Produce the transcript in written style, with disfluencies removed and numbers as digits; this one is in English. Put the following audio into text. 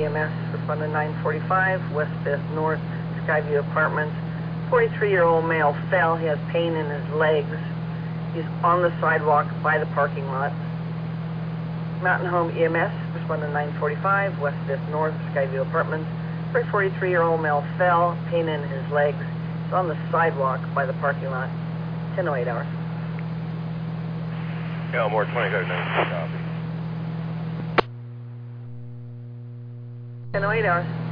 EMS, responding 945, West 5th North, Skyview Apartments. 43-year-old male fell. He has pain in his legs. He's on the sidewalk by the parking lot. Mountain Home EMS, responding 945, West 5th North, Skyview Apartments. 43-year-old male fell, pain in his legs. He's on the sidewalk by the parking lot. 10:08 hours. Elmore 25, copy. 10:08 hours.